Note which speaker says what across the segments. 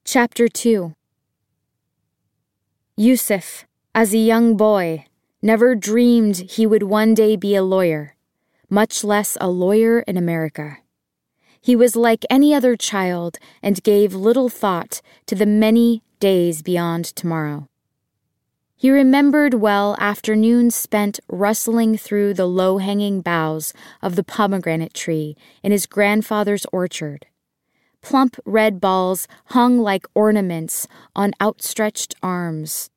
Speaker 1: Chapter 2. Yusuf, as a young boy, never dreamed he would one day be a lawyer, much less a lawyer in America. He was like any other child and gave little thought to the many days beyond tomorrow. He remembered well afternoons spent rustling through the low-hanging boughs of the pomegranate tree in his grandfather's orchard. Plump red balls hung like ornaments on outstretched arms.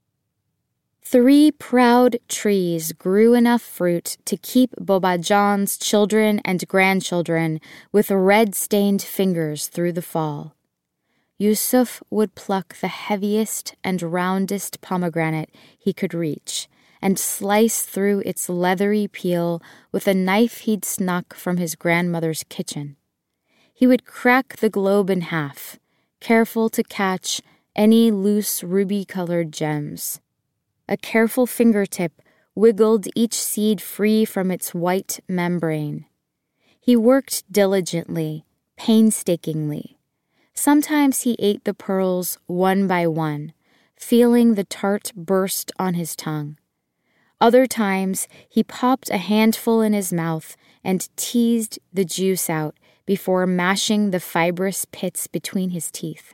Speaker 1: 3 proud trees grew enough fruit to keep Bobajan's children and grandchildren with red-stained fingers through the fall. Yusuf would pluck the heaviest and roundest pomegranate he could reach and slice through its leathery peel with a knife he'd snuck from his grandmother's kitchen. He would crack the globe in half, careful to catch any loose ruby-colored gems. A careful fingertip wiggled each seed free from its white membrane. He worked diligently, painstakingly. Sometimes he ate the pearls one by one, feeling the tart burst on his tongue. Other times he popped a handful in his mouth and teased the juice out before mashing the fibrous pits between his teeth.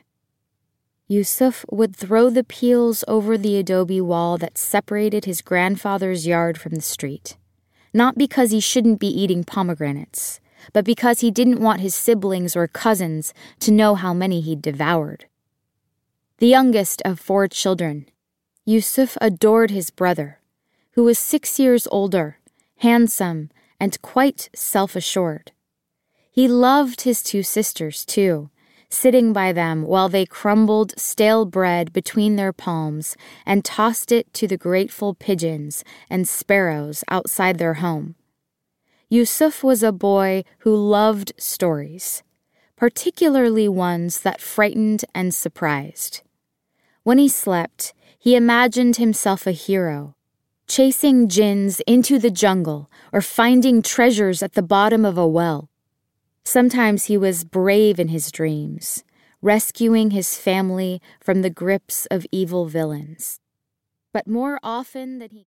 Speaker 1: Yusuf would throw the peels over the adobe wall that separated his grandfather's yard from the street, not because he shouldn't be eating pomegranates, but because he didn't want his siblings or cousins to know how many he'd devoured. The youngest of 4 children, Yusuf adored his brother, who was 6 years older, handsome, and quite self-assured. He loved his 2 sisters, too, sitting by them while they crumbled stale bread between their palms and tossed it to the grateful pigeons and sparrows outside their home. Yusuf was a boy who loved stories, particularly ones that frightened and surprised. When he slept, he imagined himself a hero, chasing jinns into the jungle or finding treasures at the bottom of a well. Sometimes he was brave in his dreams, rescuing his family from the grips of evil villains. But more often than he